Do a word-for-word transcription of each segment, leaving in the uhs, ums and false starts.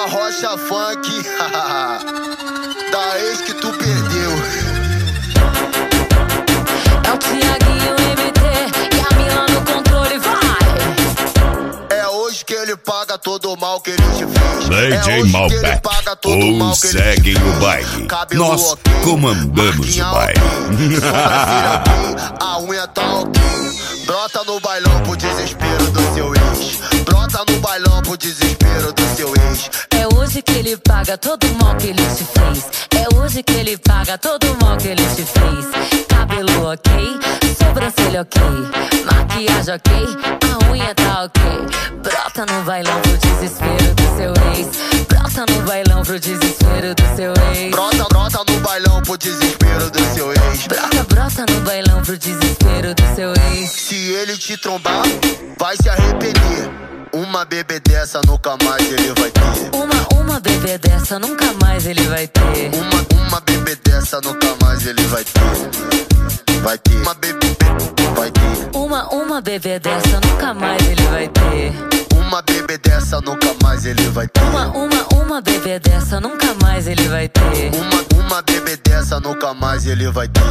uma rocha funk da ex que tu perdeu. É o Thiaguinho M T e a Mila no controle, vai! É hoje que ele paga todo o mal que ele te fez. D J é Malbec, ou segue o baile. Nós comandamos o baile. A unha tá ok. Brota no bailão pro desespero do seu ex. Brota no bailão pro desespero do seu ex. É hoje que ele paga todo o mal que ele te fez. É hoje que ele paga todo o mal que ele te fez. Cabelo ok, sobrancelha ok, maquiagem ok, a unha tá ok. Brota no bailão pro desespero do seu ex. Brota no bailão pro desespero do seu ex. Brota, brota no bailão pro desespero do seu ex. Brota, brota no bailão pro desespero do seu ex. Se ele te trombar, vai se arrepender. Uma bebê dessa nunca mais ele vai ter. Uma, uma bebê dessa nunca mais ele vai ter. Uma, uma bebê dessa nunca mais ele vai ter. Vai ter. Uma bebê, vai ter. Uma, uma bebê dessa nunca mais ele vai ter. Uma bebê dessa nunca mais ele vai ter. Uma, uma, uma bebê dessa nunca mais ele vai ter. Uma, uma bebê dessa nunca mais ele vai ter.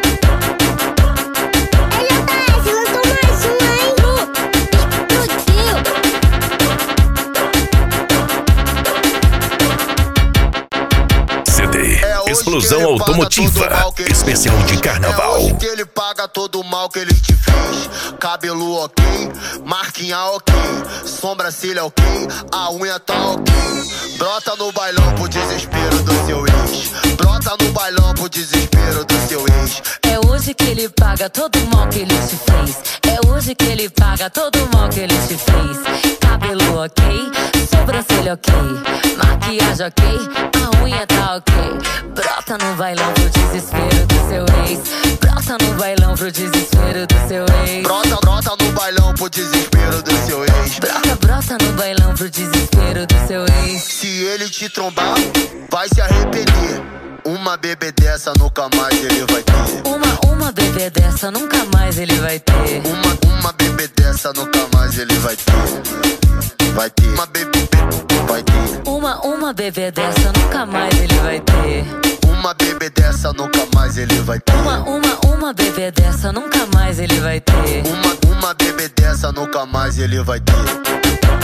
Explosão automotiva, especial de carnaval. É hoje que ele paga todo o mal que ele te fez. Cabelo ok, marquinha ok, sobrancelha ok, a unha tá ok. Brota no bailão pro desespero do seu ex. Brota no bailão pro desespero do seu ex. É hoje que ele paga todo o mal que ele te fez. É hoje que ele paga todo o mal que ele te fez. Cabelo ok, sobrancelha ok, maquiagem ok, a unha tá ok. Brota no bailão pro desespero do seu ex. Brota no bailão pro desespero do seu ex. Brota, brota no bailão pro desespero do seu ex. Brota, brota no bailão pro desespero do seu ex. Se ele te trombar, vai se arrepender. Uma bebê dessa nunca mais ele vai ter. Uma, uma bebê dessa nunca mais ele vai ter. Uma, uma bebê dessa nunca mais ele vai ter. Vai ter. Uma bebê, vai ter. Uma, uma bebê dessa nunca mais ele vai ter. Uma bebê dessa nunca mais ele vai ter. Uma, uma, uma bebê dessa nunca mais ele vai ter. Uma, uma bebê dessa nunca mais ele vai ter.